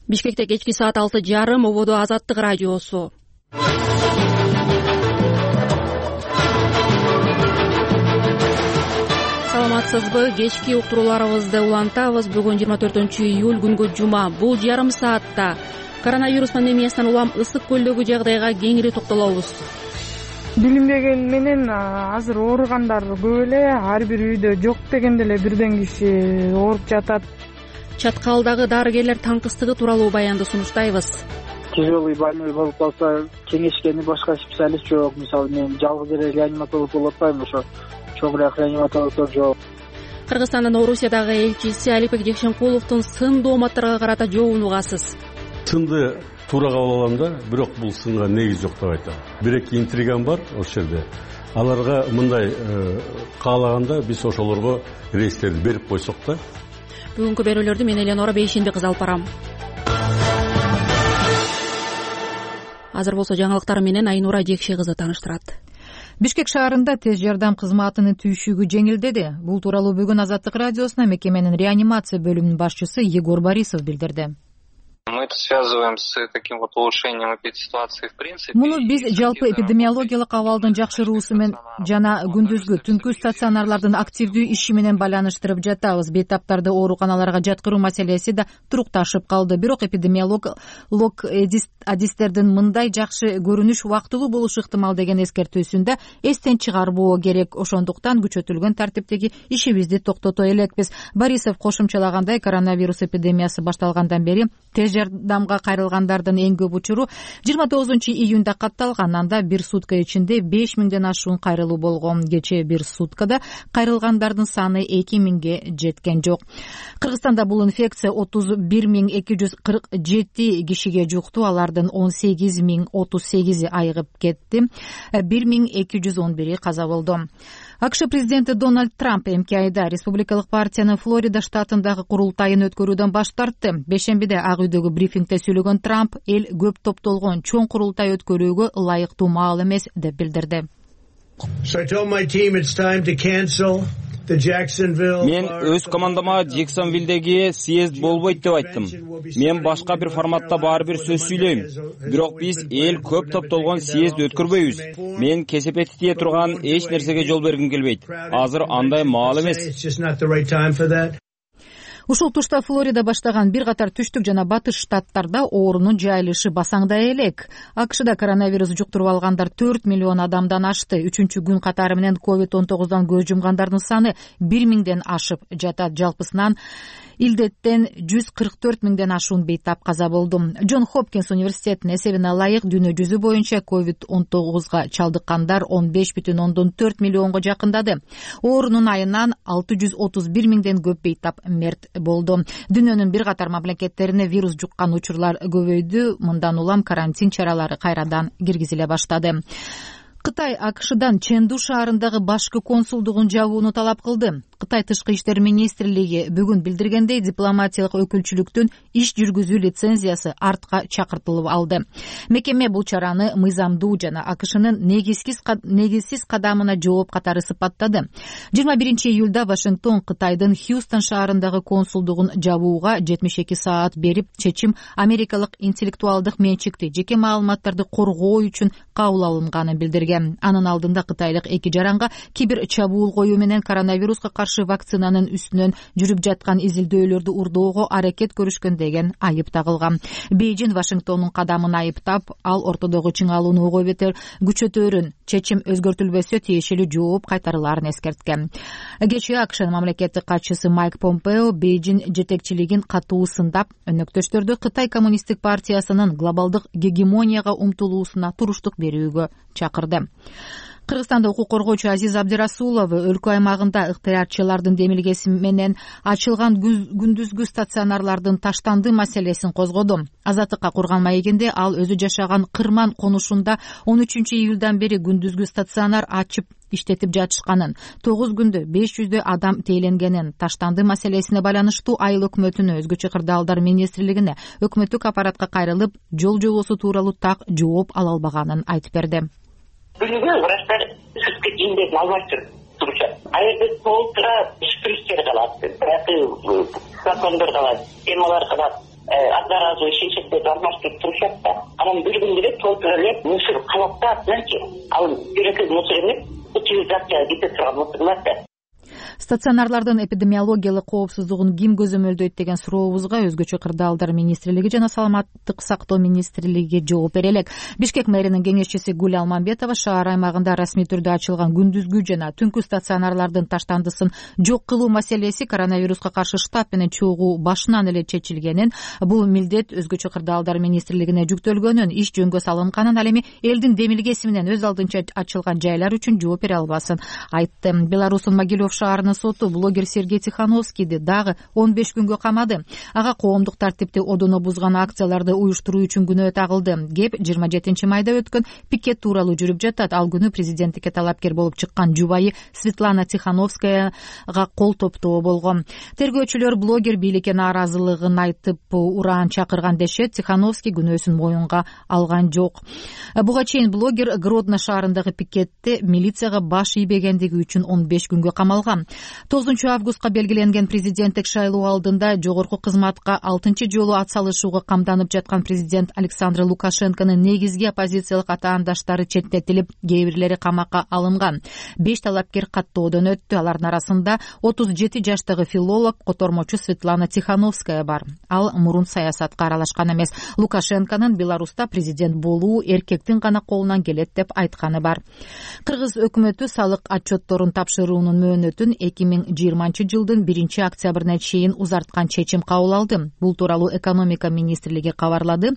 Бишкекте кечки саат 6:30 ободо Азаттык радиосу. Саламатсызбы? Кечки уктурууларыбызды улантабыз. Бүгүн 24-июль күнгө жума. Бул жарым саатта коронавирус пандемиясынан улам ысык көлдөгү жагдайга кеңири токтолобуз. Билинбеген менен азыр ооругандар көп эле, ар бир үйдө жок дегенде эле бирден киши ооруп жатат. Чаткалдагы дарыгерлер таңкыстыгы тууралуу баянды сунуштайбыз. Тяжелый больной болуп калса, кеңешкени башка специалист жок. Мисалы, мен жалгыз эле реаниматолог болуп атпайм, ошо чоңураак реаниматологдор жок. Кыргызстандын Орусиядагы элчиси Алипбек Жекшенкуловдун сын дооматтарга карата жообун угасыз. Сынды туура кабыл алам да, бирок бул сынга негиз жок деп айтам. Бир-эки интригам бар ошол жерде. Аларга мындай каалаганда биз ошолорго рейстерди берип койсок да. Бүгүнкү берүүлөрдү мен Эленора Бейшинди кыз алып барам. Азыр болсо жаңылыктар менен Айнура Жекши кызы тааныштырат. Бишкек шаарында тез жардам кызматынын түйшүгү жеңилдеди. Бул тууралуу бүгүн Азаттык радиосуна мекеменин реанимация бөлүмүнүн башчысы Егор Борисов билдирди. Мы это связываем с таким вот улучшением эпидситуации в принципе. Муну биз жалпы эпидемиологиялык абалдын жакшыруусу менен жана күндүзгү түнкү стационарлардын активдүү иши менен байланыштырып жатабыз. Бейтаптарды ооруканаларга жаткыруу маселеси да турукташып калды. Бирок эпидемиолог адистердин мындай жакшы көрүнүш убактылуу болушу ыктымал деген эскертүүсүндө эстен чыгарбоо керек. Ошондуктан күчөтүлгөн тартиптеги ишибизди токтото элекпиз. Борисов кошумчалагандай, коронавирус эпидемиясы башталгандан бери тез жардамга кайрылгандардын эң көп учуру 29-июнда катталган. Анда бир сутка ичинде 5000ден ашуун кайрылуу болгон. Кечээ бир суткада кайрылгандардын саны 2000ге жеткен жок. Кыргызстанда бул инфекция 31247 кишиге жукту. Алардын 18038 айыгып кетти. 1211 каза болду. АКШ президенти Дональд Трамп эмки айда республикалык партиянын Флорида штатындагы курултайын өткөрүүдөн баш тартты. Бешембиде Ак үйдөгү брифингде сүйлөгөн Трамп эл көп топтолгон чоң курултай өткөрүүгө ылайыктуу маал эмес деп билдирди. Мен өз командама Джексонвилдеги съезд болбойт деп айттым. Мен башка бир форматта баары бир сөз сүйлөйм. Бирок биз эл көп топтолгон съезд өткөрбөйбүз. Мен кесепети тие турган эч нерсеге жол бергим келбейт. Азыр андай маал эмес. Ушул тушта Флорида баштаган бир катар түштүк жана батыш штаттарда оорунун жайылышы басаңдай элек. АКШда коронавирус жуктуруп алгандар 4 миллион адамдан ашты. 3-күн катары менен COVID-19 көз жумгандардын саны 1000ден ашып жатат. Жалпысынан илдеттен 144.000ден ашуун бейтап каза болду. Джон Хопкинс университетинин эсебине ылайык дүйнө жүзү боюнча COVID-19 чалдыккандар 15,4 миллионго жакындады. Оорунун айынан 631.000ден көп бейтап мерт болду. Дүйнөнүн бир катар мамлекеттерине вирус жуккан учурлар көбөйдү. Мындан улам карантин чаралары кайрадан киргизиле баштады. Кытай АКШдан Чэнду шаарындагы башкы консулдугун жабууну талап кылды. Кытай тышкы иштер министрлиги бүгүн билдиргендей, дипломатиялык өкүлчүлүктүн иш жүргүзүү лицензиясы артка чакыртылып алды. Мекеме бул чараны мыйзамдуу жана АКШнын негизсиз кадамына жооп катары сыпаттады. 21-июлда Вашингтон Кытайдын Хьюстон шаарындагы консулдугун жабууга 72 саат берип, чечим америкалык интеллектуалдык менчикти жеке маалыматтарды коргоо үчүн кабыл алынганын билдирген. Анын алдында кытайлык эки жаранга кибер чабуул коюу менен коронавируска каршы вакцинанын үстүнөн жүрүп жаткан изилдөөлөрдү урдоого аракет көрүшкөн деген айып тагылган. Бейжин Вашингтондун кадамын айыптап, ал ортодогу чыңалууну ого бетер күчөтөөрүн, чечим өзгөртүлбөсө тиешелүү жооп кайтарылаарын эскерткен. Кечээ АКШ мамлекеттик катчысы Майк Помпео Бейжин жетекчилигин катуу сындап, өнөктөштөрдү Кытай коммунисттик партиясынын глобалдык гегемонияга умтулуусуна туруштук берүүгө чакырды. Кыргызстанда укук коргоочу Азиз Абдирасулов өлкө аймагында ыктыярчылардын демилгеси менен ачылган күндүзгү стационарлардын таштанды маселесин козгоду. Азаттыкка курган маегинде ал өзү жашаган Кырман конушунда 13-июлдан бери күндүзгү стационар ачып иштетип жатышканын, 9 күндө 500 адам тээленгенин, таштанды маселесине байланыштуу айыл өкмөтүнө, өзгөчө кырдаалдар министрлигине, өкмөттүк аппаратка кайрылып, жол жобосу тууралуу так жооп ала албаганын айтып берди. Бүгүн врачтар сүткө эмдетип албай турушат. Айырды толтура шприцтер калат, закондор калат, темалар калат. одноразовый шейшектерди алмаштырып турушат да. Анан бир күн эле толтура эле мусор калап атчы. Ал бирөкөй мусор эмес, утилизацияга кете турган мусорлар да. Стационарлардын эпидемиологиялык коопсуздугун ким көзөмөлдөйт деген сурообузга өзгөчө кырдаалдар министрлиги жана саламаттык сактоо министрлиги жооп бере элек. Бишкек мэринин кеңешчиси Гүл Алманбетова шаар аймагында расмий түрдө ачылган күндүзгү жана түнкү стационарлардын таштандысын жок кылуу маселеси коронавируска каршы штаб менен чогуу башынан эле чечилгенин, бул милдет өзгөчө кырдаалдар министрлигине жүктөлгөнүн, иш жөнгө салынганын, ал эми элдин демилгеси менен өз алдынча ачылган жайлар үчүн жооп бере албасын айтты. Беларустун Могилев шаарынын соту блогер Сергей Тихановскийди дагы 15 күнгө камады. Ага коомдук тартипти одоно бузган акцияларды уюштуруу үчүн күнөө тагылды. Кеп 27-майда өткөн пикет тууралуу жүрүп жатат. Ал күнү президенттикке талапкер болуп чыккан жубайы Светлана Тихановскаяга кол топтоо болгон. Тергөөчүлөр блогер бийликке нааразылыгын айтып ураан чакырган дешет. Тихановский күнөөсүн моюнга алган жок. Буга чейин блогер Гродно шаарындагы пикетте милицияга баш ийбегендиги үчүн 15 күнгө камалган. 9 августка белгиленген президенттик шайлоо алдында жогорку кызматка 6 жолу ат салышууга камданып жаткан президент Александр Лукашенконун негизги оппозициялык атаандаштары четтетилип, кээ бирлери камакка алынган. 5 талапкер каттоодон өттү. Алардын арасында 37 жаштагы филолог, котормочу Светлана Тихановская бар. Ал мурун саясатка аралашкан эмес. Лукашенконун Беларуста президент болуу эркектин гана колунан келет деп айтканы бар. Кыргыз өкмөтү салык отчетторун тапшыруунун мөөнөтүн 2020-жылдын 1-октябрына чейин узарткан чечим кабыл алды. Бул тууралуу экономика министрлиги кабарлады.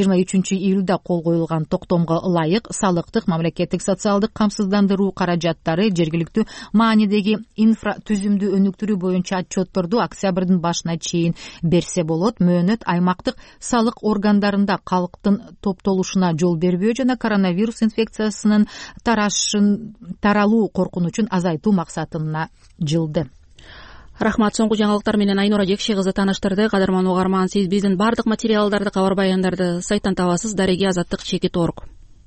23-июлда кол коюлган токтомго ылайык салыктык мамлекеттик социалдык камсыздандыруу каражаттары жергиликтүү маанидеги инфра түзүмдү өнүктүрүү боюнча отчетторду октябрдын башына чейин берсе болот. Мөөнөт аймактык салык органдарында калктын топтолушуна жол бербөө жана коронавирус инфекциясынын таралуу коркунучун азайтуу максатына жылды. Рахмат. Соңку жаңылыктар менен Айнура Жекши кызы тааныштырды. Кадырман угарман, сиз биздин бардык материалдарды, кабар баяндарды сайттан табасыз. Дареги-азаттык.org.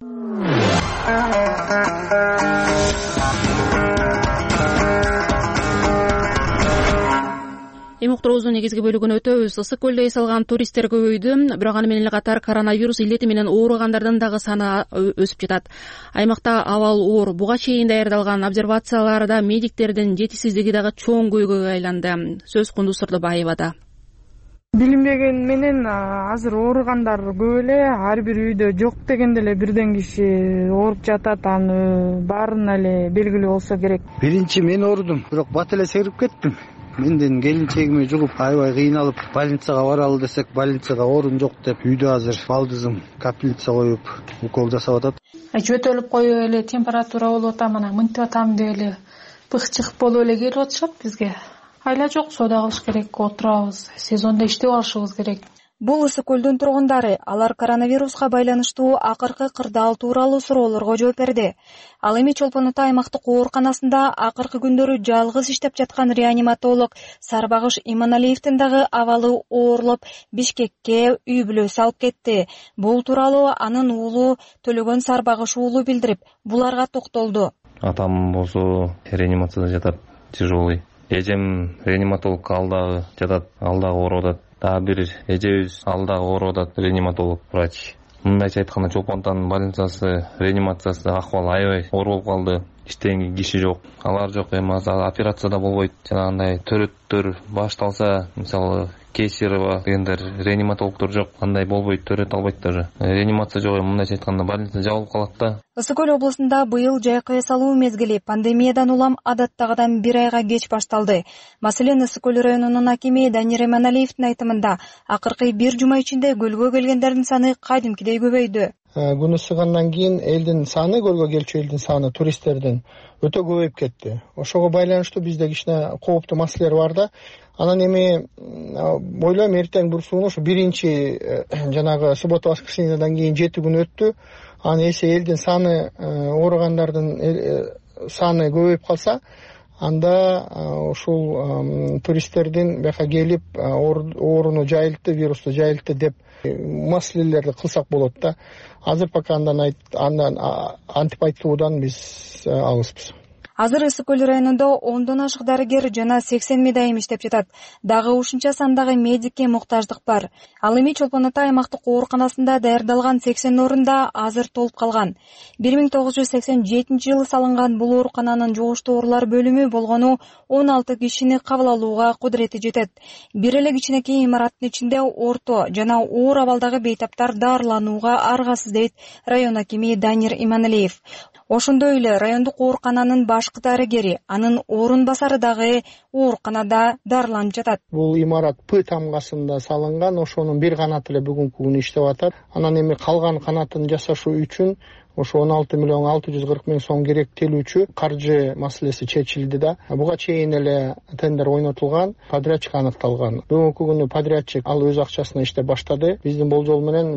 Эми уктуруубуздун негизги бөлүгүнө өтөбүз. Ысык көлдө эс алган туристтер көбөйдү. Бирок аны менен эле катар коронавирус илдети менен ооругандардын дагы саны өсүп жатат. Аймакта абал оор. Буга чейин даярдалган обсервацияларда медиктердин жетишсиздиги дагы чоң көйгөйгө айланды. Сөз Кундуз Сырдыбаевада. Билинбеген менен азыр ооругандар көп эле. Ар бир үйдө жок дегенде эле бирден киши ооруп жатат. Аны баарына эле белгилүү болсо керек. Биринчи мен оорудум, бирок бат эле сегирип кеттим. Менден келинчегиме жугуп, аябай кыйналып, больницага баралы десек, больницага орун жок деп, үйдө азыр балдызым капельница коюп, укол жасап атат. Жөтөлүп коюп эле температура болуп атам, анан мынтип атам деп эле бык-чык болуп эле келип атышат бизге. Айла жок, соода кылыш керек, отурабыз, сезондо иштеп алышыбыз керек. Бул Ысык көлдүн тургундары, алар коронавируска байланыштуу акыркы кырдаал тууралуу суроолорго жооп берди. Ал эми Чолпон Ата аймактык ооруканасында акыркы күндөрү жалгыз иштеп жаткан реаниматолог Сарбагыш Иманалиевдин дагы абалы оорлоп, Бишкекке үй бүлөсү алып кетти. Бул тууралуу анын уулу Төлөгөн Сарбагыш уулу билдирип, буларга токтолду. Атам болсо реанимацияда жатат, тяжелый. Эжем реаниматолог алдагы жатат, алдагы ооруп атат. Дагы бир эжебиз алдагы ооруп атат, реаниматолог врач. Мындайча айтканда Чолпон Атанын больницасы, реанимациясы ахвал аябай оор болуп калды. Иштеген киши жок, алар жок. Эми азыр операция да болбойт. Жанагындай төрөттөр башталса, мисалы Кейсерова дегендер реаниматологдор жок, андай болбойт, төрөт албайт даже. Реанимация жок, мындайча айтканда больница жабылып калат да. Ысык көл облусунда быйыл жайкы эс алуу мезгили пандемиядан улам адаттагыдан 1 айга кеч башталды. Маселен Ысык көл районунун акими Данир Эманалиевдин айтымында акыркы 1 жума ичинде көлгө келгендердин саны кадимкидей көбөйдү. Күн ысыгандан кийин элдин саны, көлгө келчү элдин саны туристтердин өтө көбөйүп кетти. Ошого байланыштуу бизде кичине кооптуу маселелер бар да. Анан эми ойлойм эртең бурсууну ушу биринчи жанагы суббота воскресеньеден кийин 7 күн өттү. Аны эсе элдин саны, ооругандардын саны көбөйүп калса, анда ушул туристтердин бияка келип ооруну жайылтты, вирусту жайылтты деп маселелерди кылсак болот да. Азыр пока андан антип айтуудан биз алыспыз. Азыр Ысык Көл районунда 10дон ашык дарыгер жана 80 медайым иштеп жатат. Дагы ушунча сандагы медикке муктаждык бар. Ал эми Чолпон Ата аймактык ооруканасында даярдалган 80 орунда азыр толуп калган. 1987-жылы салынган бул оорукананын жугуштуу оорулар бөлүмү болгону 16 кишини кабыл алууга кудурети жетет. Бир эле кичинекей имараттын ичинде орто жана оор абалдагы бейтаптар дарыланууга аргасыз дейт район акими Данир Иманалиев. Ошондой эле райондук оорукананын башкы дарыгери, анын орун басары дагы ооруканада дарыланып жатат. Бул имарат П тамгасында салынган, ошонун бир канаты эле бүгүнкү күнү иштеп атат. Анан эми калган канатын жасашуу үчүн ошо 16,640,000 сом керектелүүчү каржы маселеси чечилди да. Буга чейин эле тендер ойнотулган, подрядчик аныкталган. Бүгүнкү күнү подрядчик ал өз акчасына иштеп баштады. Биздин болжол менен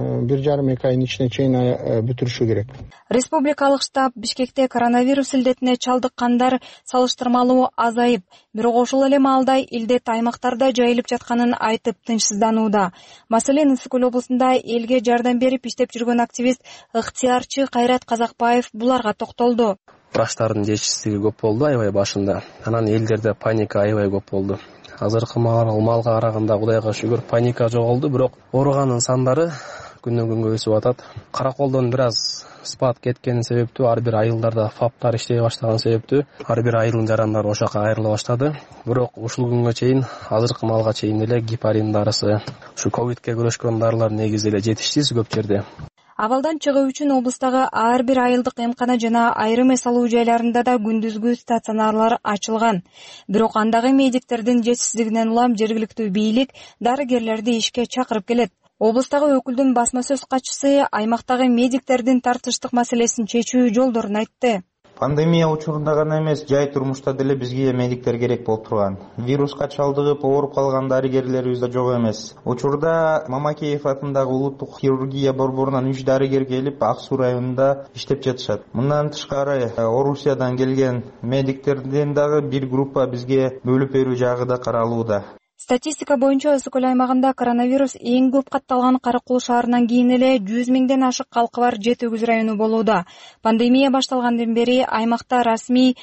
1,5-2 айдын ичине чейин бүтүрүшү керек. Республикалык штаб Бишкекте коронавирус илдетине чалдыккандар салыштырмалуу азайып, бирок ошол эле маалда илдет аймактарда жайылып жатканын айтып тынчсызданууда. Маселен Ысык Көл облусунда элге жардам берип иштеп жүргөн активист ыктыярчы Кайрат Казакбаев буларга токтолду. Врачтардын жетишсиздиги көп болду аябай башында. Анан элдерде паника аябай көп болду. Азыркы маалга караганда Кудайга шүгүр паника жоголду, бирок ооруганын сандары күнөн күнгө өсүп атат. Караколдон бир аз спад кеткени себептүү, ар бир айылдарда фаптар иштей баштаган себептүү, ар бир айылдын жарандары ошака айрыла баштады. Бирок ушул күнгө чейин, азыркы маалга чейин эле гепарин дарысы, ушу ковидке күрөшкөн дарылар негизи эле жетиштиз көп жерде. Абалдан чыгуу үчүн облустагы ар бир айылдык эмкана жана айрым эс алуу жайларында да күндүзгү стационарлар ачылган. Бирок андагы медиктердин жетишсиздигинен улам жергиликтүү бийлик дарыгерлерди ишке чакырып келет. Облустагы өкүлдүн басма сөз катчысы аймактагы медиктердин тартыштык маселесин чечүү жолдорун айтты. Пандемия учурунда гана эмес, жай турмушта деле бизге медиктер керек болуп турган. Вируска чалдыгып ооруп калган дарыгерлерибиз да жок эмес. Учурда Мамакеев атындагы улуттук хирургия борборунан 3 дарыгер келип, Ак Суу районунда иштеп жатышат. Мындан тышкары Орусиядан келген медиктерден дагы бир группа бизге бөлүп берүү жагы да каралууда. Статистика боюнча Ысык Көл аймагында коронавирус эң көп катталган Каракол шаарынан кийин эле 100 миңден ашык калкы бар Жети-Өгүз району болууда. Пандемия башталгандан бери аймакта расмий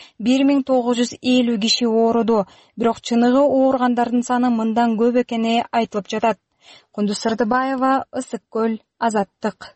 1950 киши ооруду, бирок чыныгы ооругандардын саны мындан көп экени айтылып жатат. Кундуз Сырдыбаева, Ысык Көл, Азаттык.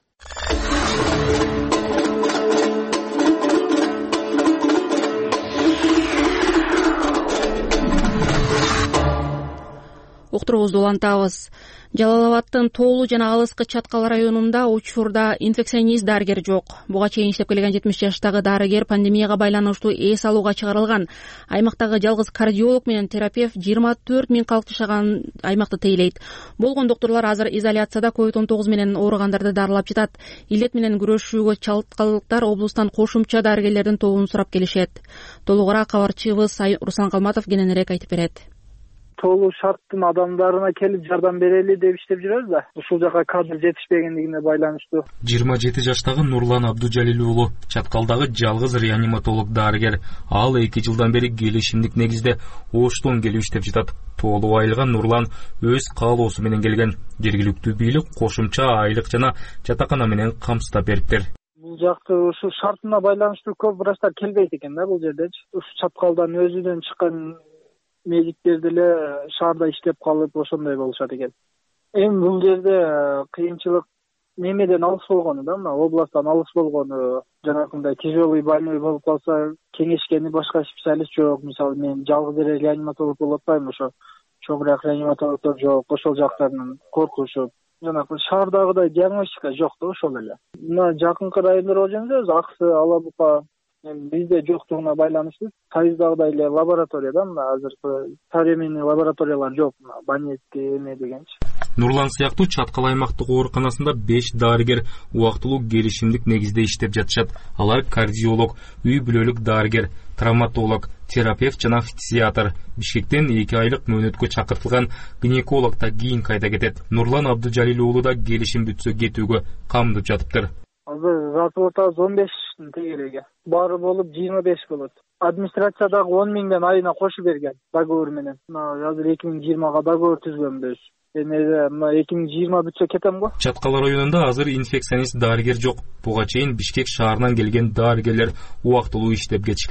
Уктуруубузду улантабыз. Жалал Абадтын Тоолу жана Алыскы Чаткал районунда учурда инфекционист дарыгер жок. Буга чейин иштеп келген 70 жаштагы дарыгер пандемияга байланыштуу эс алууга чыгарылган. Аймактагы жалгыз кардиолог менен терапевт 24 миң калк жашаган аймакты тейлейт. Болгон доктурлар азыр изоляцияда COVID-19 менен ооругандарды дарылап жатат. Илдет менен күрөшүүгө чалткалыктар облустан кошумча дарыгерлердин тобун сурап келишет. Толугураак кабарчыбыз Руслан Калматов кененирээк айтып берет. Тоолуу шарттын адамдарына келип жардам берели деп иштеп жүрөбүз да. Ушул жака кадр жетишпегендигине байланыштуу. 27 жаштагы Нурлан Абдужалил уулу Чаткалдагы жалгыз реаниматолог дарыгер. Ал 2 жылдан бери келишимдик негизде Оштон келип иштеп жатат. Тоолуу айылган Нурлан өз каалоосу менен келген. Жергиликтүү бийлик кошумча айлык жана жатакана менен камсыздап бериптир. Бул жакты ушу шартына байланыштуу көп врачтар келбейт экен да бул жердечи. Ушу Чаткалдан өзүнөн чыккан медиктер деле шаарда иштеп калып ошондой болушат экен. Эми бул жерде кыйынчылык немеден алыс болгону да, мына областтан алыс болгону, жанагындай тяжелый больной болуп калса кеңешкени башка специалист жок. Мисалы мен жалгыз эле реаниматолог болуп атпайм, ошо чоңураак реаниматологдор жок, ошол жактарынан коркушуп. Жанагы шаардагыдай диагностика жок да ошол эле. Мына жакынкы райондорго жөнөбүз, Аксы, Алабука бизде жоктугуна байланыштуу Сайыздагыдай эле лаборатория да, мына азыркы современный лабораториялар жок, Банетки эме дегенчи. Нурлан сыяктуу Чаткал аймактык ооруканасында 5 дарыгер убактылуу келишимдик негизде иштеп жатышат. Алар кардиолог, үй бүлөлүк дарыгер, травматолог, терапевт жана фтизиатр. Бишкектен 2 айлык мөөнөткө чакыртылган гинеколог да кийин кайда кетет. Нурлан Абдужалил уулу да келишим бүтсө кетүүгө камдып жатыптыр. Азыр жатып атабыз 15 тегереге. Баары болуп 25 болот. Администрациядагы 10 миңден айына кошуп берген договор менен. Азыр 2020га договор түзгөнбүз. Эми 2020 бүтсө кетем го. Чаткал районунда азыр инфекционист дарыгер жок. Буга чейин Бишкек шаарынан келген дарыгерлер убактылуу иштеп кетишкен.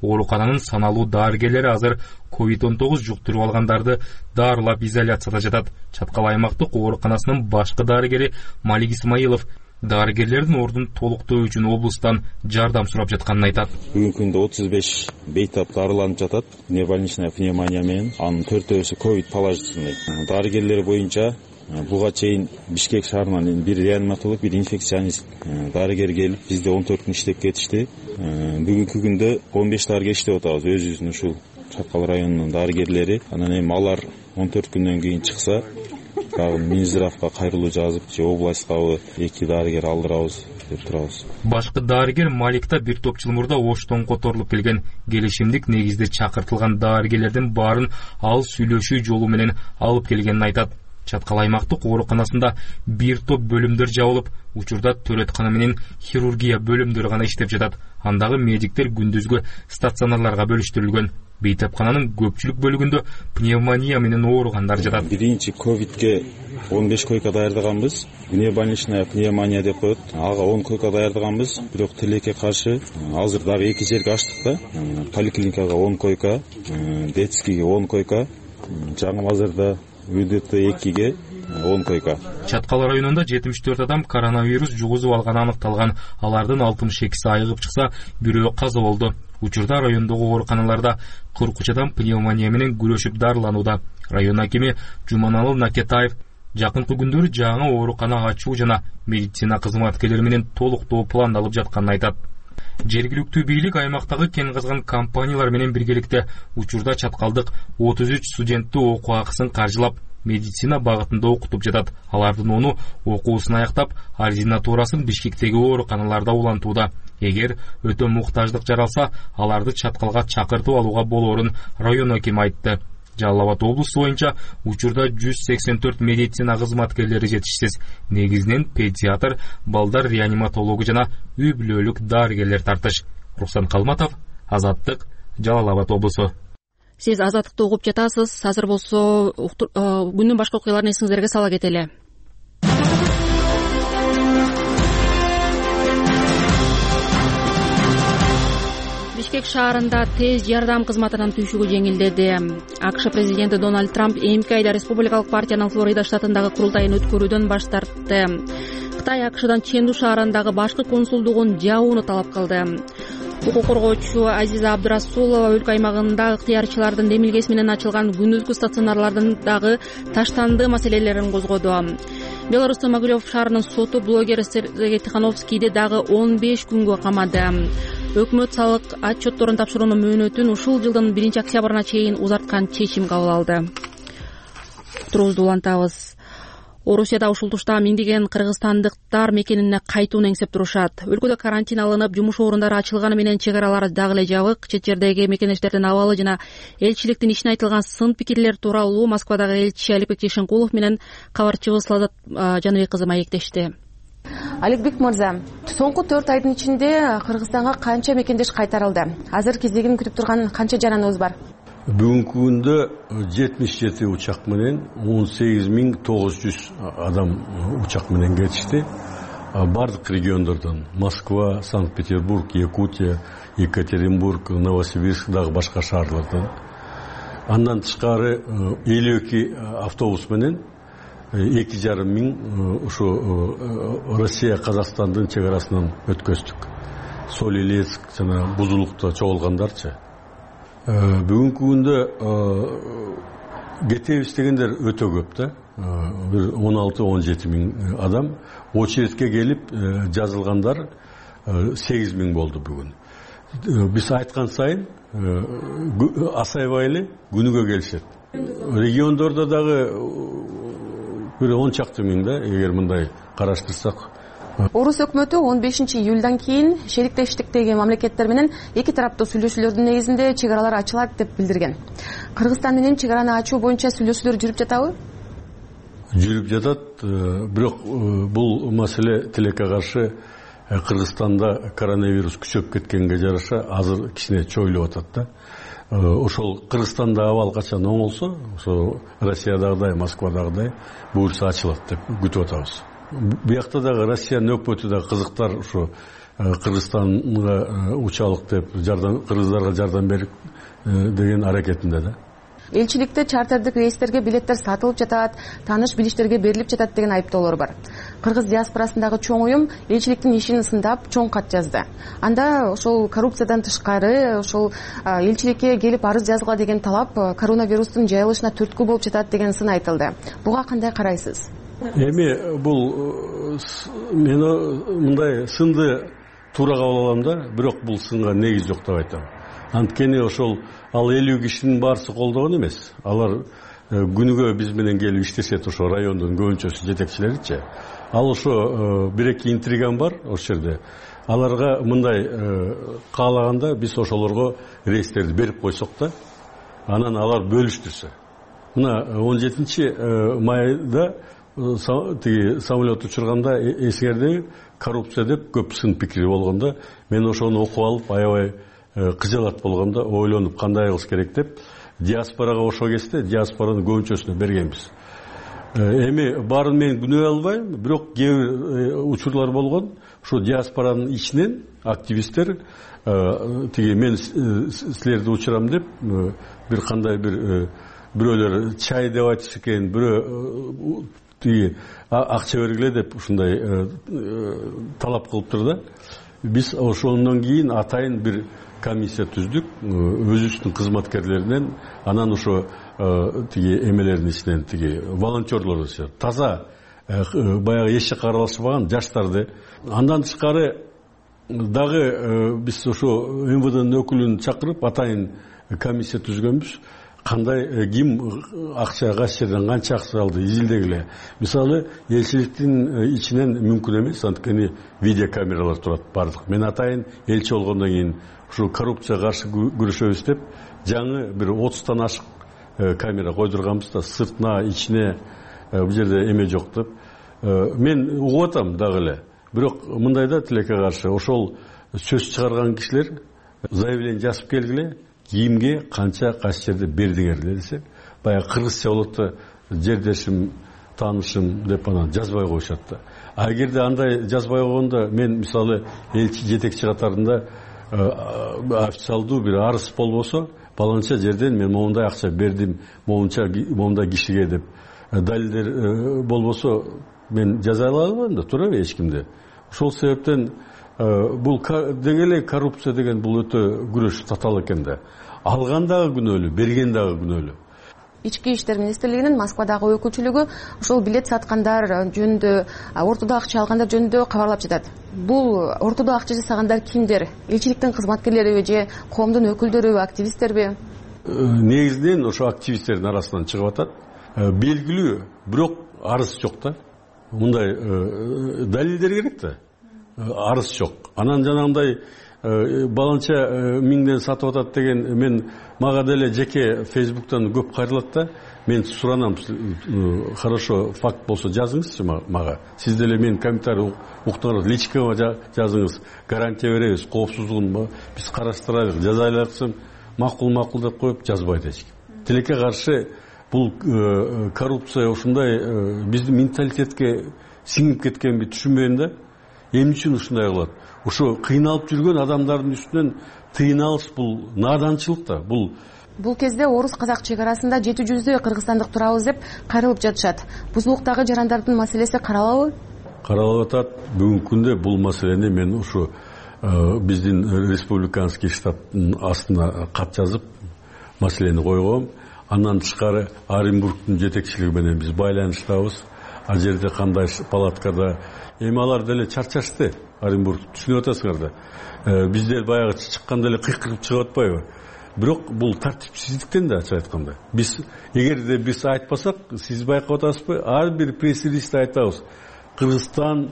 оорукананын саналуу дарыгерлери азыр COVID-19 жуктуруп алгандарды дарылап изоляцияда жатат. Чаткал аймактык ооруканасынын башкы дарыгери Малик Исмаилов дарыгерлердин ордун толуктоо үчүн облустан жардам сурап жатканын айтат. Бүгүнкү күндө 35 бейтап дарыланып жатат. Внебольничная пневмония менен, анын 4-өсү ковид положительный. Дарыгерлер боюнча буга чейин Бишкек шаарынан бир реаниматолог, бир инфекционист дарыгер келип, бизде 14 күн иштеп кетишти. Бүгүнкү күндө 15 дарыгер иштеп атабыз, өзүбүздүн ушул Чаткал районунун дарыгерлери. Анан эми алар 14 күндөн кийин чыкса, дагы Минздравга кайрылуу жазып, же областьтагы 2 дарыгер алдырабыз деп турабыз. Башкы дарыгер Маликта бир топ жыл мурда Оштон которулуп келген. Келишимдик негизде чакыртылган дарыгерлердин баарын ал сүйлөшүү жолу менен алып келгенин айтат. Чаткал аймактык ооруканасында бир топ бөлүмдөр жабылып, учурда төреткана менен хирургия бөлүмдөрү гана иштеп жатат. Андагы медиктер күндүзгү стационарларга бөлүштүрүлгөн. Бейтапкананын көпчүлүк бөлүгүндө пневмония менен ооругандар жатат. Биринчи ковидке 15 койка даярдаганбыз. Внебольничная пневмония деп коет. Ага 10 койка даярдаганбыз. Бирок тилекке каршы азыр дагы 2 жерге ачтык да. Поликлиникага 10 койка, детскийге 10 койка, жаңы базарда УДТ 2ге 10 койка. Чаткал районунда 74 адам коронавирус жугузуп алганы аныкталган. Алардын 62-си айыгып чыкса, бирөө каза болду. Учурда райондогу ооруканаларда 43 адам пневмония менен күрөшүп дарыланууда. Район акими Жуманалы Накетаев жакынкы күндөрү жаңы оорукана ачуу жана медицина кызматкерлери менен толуктоо пландалып жатканын айтат. Жергиликтүү бийлик аймактагы кен казган компаниялар менен биргеликте учурда чаткалдык 33 студентти окуу акысын каржылап, медицина багытында окутуп жатат. Алардын ону окуусун аяктап, ординатурасын Бишкектеги ооруканаларда улантууда. Эгер өтө муктаждык жаралса, аларды Чаткалга чакыртып алууга болоорун район акими айтты. Жалал Абад облусу боюнча учурда 184 медицина кызматкерлери жетишсиз. Негизинен педиатр, балдар реаниматологу жана үй бүлөлүк дарыгерлер тартыш. Руслан Калматов, Азаттык, Жалал Абад облусу. Сиз Азаттыкты угуп жатасыз. Азыр болсо күндүн башка окуяларын эсиңиздерге сала кетели. Бишкек шаарында тез жардам кызматынын түйшүгү жеңилдеди. АКШ президенти Дональд Трамп эмки айда республикалык партиянын Флорида штатындагы курултайын өткөрүүдөн баш тартты. Кытай АКШдан Ченду шаарындагы башкы консулдугун жабууну талап кылды. Укук коргоочу Азиза Абдурасулова өлкө аймагында ыктыярчылардын демилгеси менен ачылган күндүзгү стационарлардын дагы таштанды маселелерин козгоду. Беларустун Могилев шаарынын соту блогер Сергей Тихановскийди дагы 15 күнгө камады. Өкмөт салык отчетторун тапшыруунун мөөнөтүн ушул жылдын 1-октябрына чейин узарткан чечим кабыл алды. Турубузду улантабыз. Орусияда ушул тушта миңдеген кыргызстандыктар мекенине кайтууну эңсеп турушат. Өлкөдө карантин алынып, жумуш орундары ачылганы менен чек аралар дагы эле жабык. Чет жердеги мекенештердин абалы жана элчиликтин ишине айтылган сын пикирлер тууралуу Москвадагы элчи Аликбек Тишенкулов менен кабарчыбыз Саадат Жаныбек кызы маектешти. Аликбек мырза, соңку 4 айдын ичинде Кыргызстанга канча мекендеш кайтарылды? Азыр кезегин күтүп турган канча жараныбыз бар? Бүгүнкү күндө 77 учак менен 18900 адам учак менен кетишти. Бардык региондордон Москва, Санкт-Петербург, Якутия, Екатеринбург, Новосибирск дагы башка шаарлардан. Андан тышкары 52 автобус менен 2,5 миң ушу Россия Казакстандын чек арасынан өткөздүк. Солилецк жана Бузулукта чогулгандарчы. Бүгүнкү күндө кетебиз дегендер өтө көп да. 16-17 миң адам. Очередке келип жазылгандар 8 миң болду бүгүн. Биз айткан сайын асайбай эле күнүгө келишет. Региондордо дагы бир 10 чакты миң да, эгер мындай караштырсак. Орус өкмөтү 15 июлдан кийин шериктештиктеги мамлекеттер менен эки тараптуу сүйлөшүүлөрдүн негизинде чек аралар ачылат деп билдирген. Кыргызстан менен чек араны ачуу боюнча сүйлөшүүлөр жүрүп жатабы? Жүрүп жатат, бирок бул маселе тилекке каршы Кыргызстанда коронавирус күчөп кеткенге жараша азыр кичине чойлуп атат да. Ошол Кыргызстанда абал качан оңолсо, ошо Россиядагыдай, Москвадагыдай буюрса ачылат деп күтүп атабыз. Буякта дагы Россиянын өкмөтү да кызыктар ушу Кыргызстанга учалык деп кыргыздарга жардам берип деген аракетинде да. Элчиликте чартердик рейстерге билеттер сатылып жатат, тааныш билиштерге берилип жатат деген айыптоолор бар. Кыргыз диаспорасындагы чоң уюм элчиликтин ишин сындап чоң кат жазды. Анда ошол коррупциядан тышкары ошол элчиликке келип арыз жазгыла деген талап коронавирустун жайылышына түрткү болуп жатат деген сын айтылды. Буга кандай карайсыз? Эми бул мен мындай сынды туура кабыл алам да, бирок бул сынга негиз жок деп айтам. Анткени ошол ал 50 кишинин баарысы колдогон эмес. Алар күнүгө биз менен келип иштешет, ошо райондун көбүнчөсү жетекчилеричи. Ал ошо бир-эки интриган бар ошол жерде. Аларга мындай каалаганда биз ошолорго рейстерди берип койсок да, анан алар бөлүштүрсө. Мына 17-майда тиги самолет учурганда эсиңерде коррупция деп көп сын пикири болгондо, мен ошону окуп алып аябай кыжалат болгондо ойлонуп кандай кылыш керек деп диаспорага ошо кезде диаспоранын көбүнчөсүнө бергенбиз. Эми баарын мен күнөө албайм, бирок кээ бир учурлар болгон. Ошо диаспоранын ичинен активисттер тиги мен силерди учурам деп бир кандай бирөөлөр чай деп айтыш экен, бирөө тиги акча бергиле деп ушундай талап кылыптыр да. Биз ошондон кийин атайын бир комиссия түздүк, өзүбүздүн кызматкерлеринен, анан ошо тиги эмелердин ичинен тиги волонтерлор таза баягы эч жакка аралашпаган жаштарды. Андан тышкары дагы биз ошо МВДнын өкүлүн чакырып атайын комиссия түзгөнбүз. Кандай ким акча кайсы жерден канча акча алды изилдегиле. Мисалы элчиликтин ичинен мүмкүн эмес, анткени видеокамералар турат бардык. Мен атайын элчи болгондон кийин ушу коррупцияга каршы күрөшөбүз деп жаңы бир 30тан ашык камера койдурганбыз да, сыртына, ичине бул жерде эме жок деп. Мен угуп атам дагы эле. Бирок мындайда тилекке каршы ошол сөз чыгарган кишилер заявление жазып келгиле, кимге канча кайсы жерде бердиңер десе, баягы кыргызча болот да, жердешим, таанышым деп анан жазбай коюшат да. Эгерде андай жазбай койгондо мен мисалы элчи жетекчи катарында официалдуу бир арыз болбосо, баланча жерден мен моундай акча бердим, моундай кишиге деп далилдер болбосо мен жаза албайм да, туурабы эч кимди. Ошол себептен бул деги эле коррупция деген бул өтө күрөш татаал экен да. Алган дагы күнөөлүү, берген дагы күнөөлүү. Ички иштер министрлигинин Москвадагы өкүлчүлүгү ошол билет саткандар жөнүндө, ортодо акча алгандар жөнүндө кабарлап жатат. Бул ортодо акча жасагандар кимдер? Элчиликтин кызматкерлериби же коомдун өкүлдөрүбү, активисттерби? Негизинен ошо активисттердин арасынан чыгып атат. Белгилүү, бирок арыз жок да. Мындай далилдер керек да. Арыз жок. Анан жанагындай баланча миңден сатып атат деген мен мага деле жеке Фейсбуктан көп кайрылат да. Мен суранам, хорошо факт болсо жазыңызчы мага. Сиз деле мен комментарий уктуңуз, личкага жазыңыз. Гарантия беребиз, коопсуздугун биз караштырабыз, жазайлыксым макул деп коюп жазбайт эч ким. Тилекке каршы бул коррупция ушундай биздин менталитетке сиңип кеткенби түшүнбөйм да. Эмне үчүн ушундай кылат? Ошо кыйналып жүргөн адамдардын үстүнөн тыйналыш бул наданчылык да. Бул кезде орус-казак чек арасында 700 кыргызстандык турабыз деп кайрылып жатышат. Бузулуктагы жарандардын маселеси каралабы? Каралып атат. Бүгүнкү күндө бул маселени мен ушу биздин республиканский штабтын астына кат жазып маселени койгом. Андан тышкары Оренбургдун жетекчилиги менен биз байланыштабыз. Ал жерде кандай палаткада эми алар деле чарчашты. Оренбург түшүнүп атасыңар да. Биздер баягы чыкканда эле кыйкырып чыгып атпайбы? Бирок бул тартипсиздиктен да ачык айтканда. Биз эгерде биз айтпасак, сиз байкап атасызбы? Ар бир пресс-релизде айтабыз. Кыргызстан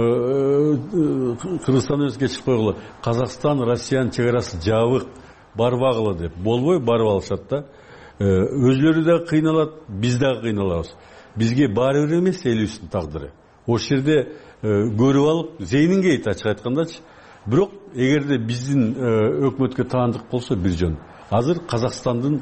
эмес кечип койгула. Казакстан, Россиянын чек арасы жабык, барбагыла деп. Болбой барып алышат да. Өзлөрү да кыйналат, биз да кыйналабыз. Бизге баары бир эмес элибиздин тагдыры. Ошол жерде көрүп алып, зейнин кейт ачык айткандачы. Бирок эгерде биздин өкмөткө таандык болсо бир жөн. Азыр Казакстандын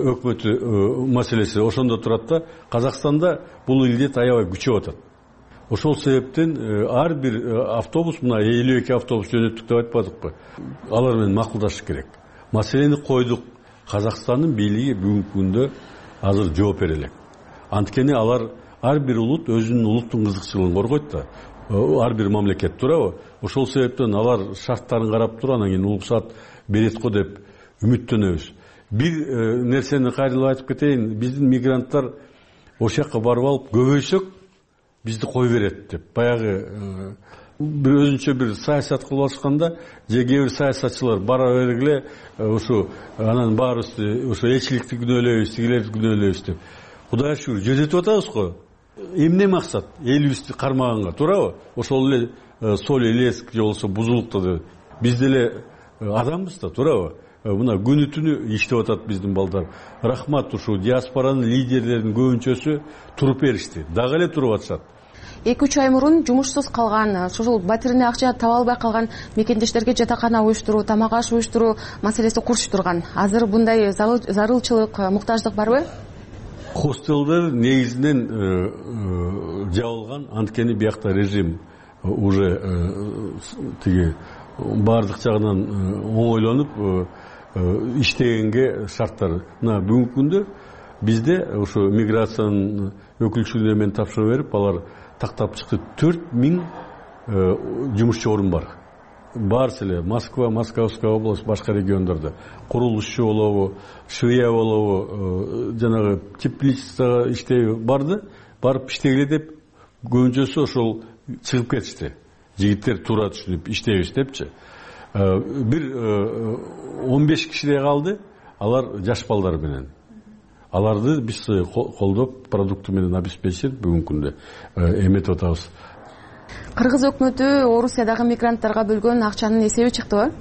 өкмөтү маселеси ошондо турат да. Казакстанда бул илдет аябай күчөп атат. ошол себептен ар бир автобус, мына 52 автобус жөнөттүк деп айтпадыкпы, алар менен макулдашыш керек. Маселени койдук. Казакстандын бийлиги бүгүнкү күндө азыр жооп бере элек. Анткени алар ар бир улут өзүнүн улуттун кызыкчылыгын коргойт да. Ар бир мамлекет, туурабы? Ошол себептен алар шарттарын карап туруп, анан кийин уруксат берет го деп үмүттөнөбүз. Бир нерсени кайрылып айтып кетейин. Биздин мигранттар ошол жака барып алып көбөйсөк бизди кой берет деп. Баягы бир өзүнчө бир саясат кылып алышканда, же кээ бир саясатчылар бара бергиле ушу анан баарыбызды ошо элчиликти күнөөлөйбүз, тигилерди күнөөлөйбүз деп. Кудайга шүгүр, жөнөтүп атабыз го. Эмне максат? Элибизди кармаганга, туурабы? Ошол эле соль элеск же болсо бузулукту биз деле адамбыз да, туурабы? Мына күнү түнү иштеп атат биздин балдар. Рахмат, ушу диаспоранын лидерлеринин көбүнчөсү туруп беришти. Дагы эле туруп атышат. 2-3 ай мурун жумушсуз калган, ушул батирине акча таба албай калган мекендештерге жатакана уюштуруу, тамак аш уюштуруу маселеси курчуп турган. Азыр мындай зарылчылык, муктаждык барбы? Хостелдер негизинен жабылган, анткени биякта режим уже тиги баардык жагынан оңойлонуп иштегенге шарттар. Мына бүгүнкү күндө бизде ушу миграциянын өкүлчүлүгүнө мен тапшырып берип, алар тактап чыкты. 4000 жумушчу орун бар. Барысы эле Москва, Московская область, башка региондордо курулушчу болобу, швея болобу, жанагы тепличество иштеби барды, барып иштегиле деп көбүнчөсү ошол чыгып кетишти. Жигиттер туура түшүнүп иштейбиз депчи. Бир 15 кишидей калды, алар жаш балдар менен. Аларды биз колдоп, продукты менен обеспечип бүгүнкү күндө эметип атабыз. Кыргыз өкмөтү Орусиядагы мигранттарга бөлгөн акчанын эсеби чыктыбы?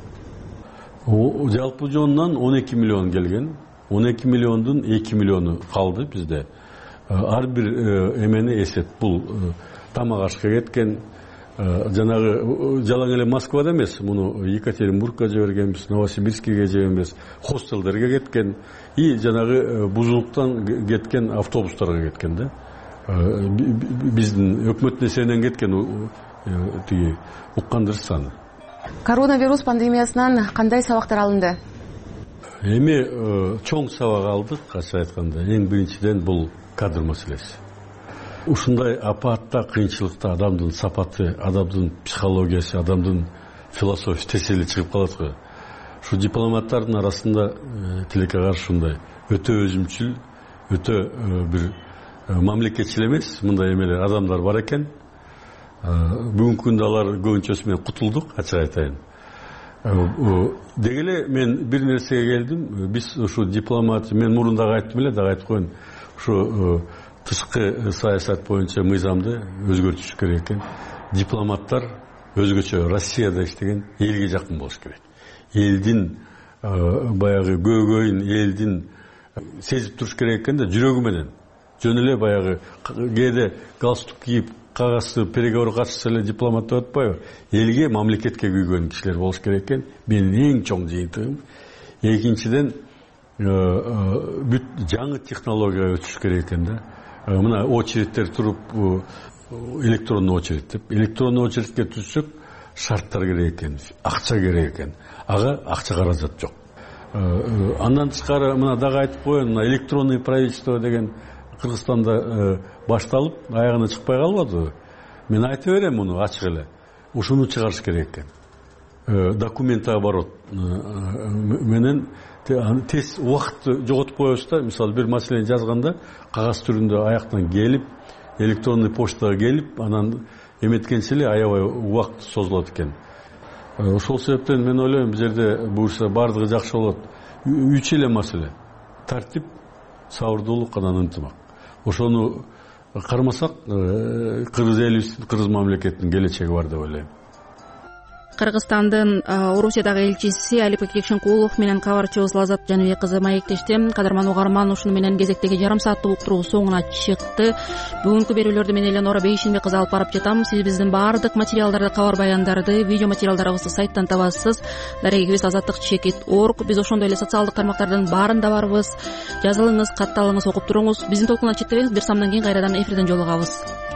Жалпы жонунан 12 миллион келген. 12 миллиондун 2 миллиону калды бизде. Ар бир эмени эсеп, бул тамак ашка кеткен, жанагы жалаң эле Москвада эмес, муну Екатеринбургка жибергенбиз, Новосибирскиге жибергенбиз, хостелдерге кеткен и жанагы бузулуктан кеткен автобустарга кеткен да. Биздин өкмөттүн эсебинен кеткен тиги уккандыр саны. Коронавирус пандемиясынан кандай сабактар алынды? Эми чоң сабак алдык, ачык айтканда. Эң биринчиден бул кадр маселеси. Ушундай апатта, кыйынчылыкта адамдын сапаты, адамдын психологиясы, адамдын философиясы тесели чыгып калат го. Ушу дипломаттардын арасында тилекке каршы ушундай өтө өзүмчүл, өтө бир мамлекетчил эмес, мындай эмелер адамдар бар экен. Бүгүнкү күндө алар көбүнчөсү менен кутулдук, ачык айтайын. Дегеле мен бир нерсеге келдим. Биз ушу дипломат, мен мурун дагы айттым эле, дагы айтып коеюн. Ушу тышкы саясат боюнча мыйзамды өзгөртүш керек экен. Дипломаттар өзгөчө Россияда иштеген элге жакын болуш керек. Элдин баягы көйгөйүн, элдин сезип туруш керек экен да, жүрөгү менен. Жөн эле баягы кээде галстук кийип, кагазды переговор катышса эле дипломат деп атпайбы? Элге, мамлекетке күйгөн кишилер болуш керек экен. Менин эң чоң жыйынтыгым. Экинчиден, бүт жаңы технологияга өтүш керек экен да. Мына очередтер туруп, электронный очередь деп. Электронный очередке түшсөк, шарттар керек экен, акча керек экен. Ага акча каражат жок. Андан тышкары мына дагы айтып коеюн, мына электронный правительство деген Кыргызстанда башталып, аягына чыкпай калбады. Мен айтып берем муну ачык эле. Ушуну чыгарыш керек экен. Документооборот менен тез убакытты жоготуп коебуз да. Мисалы бир маселени жазганда кагаз түрүндө аяктан келип, электронный почтага келип, анан эметкенче эле аябай убакыт созулат экен. Ошол себептен мен ойлойм, бул жерде буюрса бардыгы жакшы болот. 3 эле маселе: тартип, сабырдуулук, анан ынтымак. Ошону кармасак, кыргыз элибиздин, кыргыз мамлекетинин келечеги бар деп ойлойм. Кыргызстандын Орусиядагы элчиси Алипа Кекшенкулов менен кабарчыбыз Лазат Жаныбек кызы маектешти. Кадырман угарман, ушуну менен кезектеги жарым сааттык уктуруу соңуна чыкты. Бүгүнкү берүүлөрдү мен Эленора Бейшенбек кызы алып барып жатам. Сиз биздин баардык материалдарды, кабар баяндарды, видео материалдарыбызды сайттан табасыз. Дарегибиз azatlyk.org. Биз ошондой эле социалдык тармактардын баарында барбыз. Жазылыңыз, катталыңыз, окуп туруңуз. Биздин толкундан четтебеңиз. Бир самдан кийин кайрадан эфирден жолугабыз.